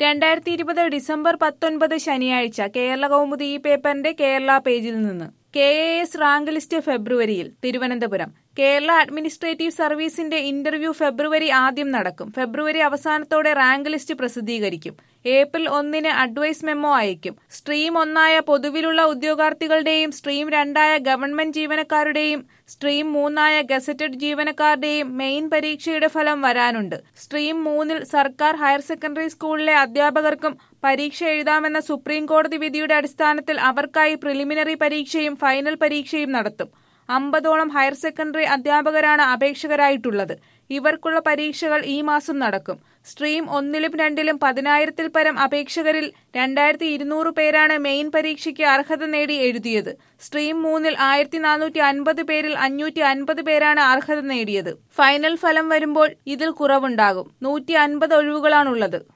2020 December 19 ശനിയാഴ്ച കേരള കൗമുദി ഈ പേപ്പറിന്റെ കേരള പേജിൽ നിന്ന് KAS റാങ്ക് ലിസ്റ്റ് ഫെബ്രുവരിയിൽ. തിരുവനന്തപുരം കേരള അഡ്മിനിസ്ട്രേറ്റീവ് സർവീസിന്റെ ഇന്റർവ്യൂ ഫെബ്രുവരി ആദ്യം നടക്കും. ഫെബ്രുവരി അവസാനത്തോടെ റാങ്ക് ലിസ്റ്റ് പ്രസിദ്ധീകരിക്കും. ഏപ്രിൽ 1-ന് അഡ്വൈസ് മെമ്മോ അയക്കും. സ്ട്രീം 1 പൊതുവിലുള്ള ഉദ്യോഗാർത്ഥികളുടെയും സ്ട്രീം 2 ഗവൺമെന്റ് ജീവനക്കാരുടെയും സ്ട്രീം 3 ഗസറ്റഡ് ജീവനക്കാരുടെയും മെയിൻ പരീക്ഷയുടെ ഫലം വരാനുണ്ട്. സ്ട്രീം 3 സർക്കാർ ഹയർ സെക്കൻഡറി സ്കൂളിലെ അധ്യാപകർക്കും പരീക്ഷ എഴുതാമെന്ന സുപ്രീം കോടതി വിധിയുടെ അടിസ്ഥാനത്തിൽ അവർക്കായി പ്രിലിമിനറി പരീക്ഷയും ഫൈനൽ പരീക്ഷയും നടത്തും. 50ഓളം ഹയർ സെക്കൻഡറി അധ്യാപകരാണ് അപേക്ഷകരായിട്ടുള്ളത്. ഇവർക്കുള്ള പരീക്ഷകൾ ഈ മാസം നടക്കും. സ്ട്രീം 1-ലും 2-ലും 10,000-ൽ പരം അപേക്ഷകരിൽ 2200 പേരാണ് മെയിൻ പരീക്ഷയ്ക്ക് അർഹത നേടി എഴുതിയത്. സ്ട്രീം 3-ൽ 1450 പേരിൽ 550 പേരാണ് അർഹത നേടിയത്. ഫൈനൽ ഫലം വരുമ്പോൾ ഇതിൽ കുറവുണ്ടാകും. 150 ഒഴിവുകളാണുള്ളത്.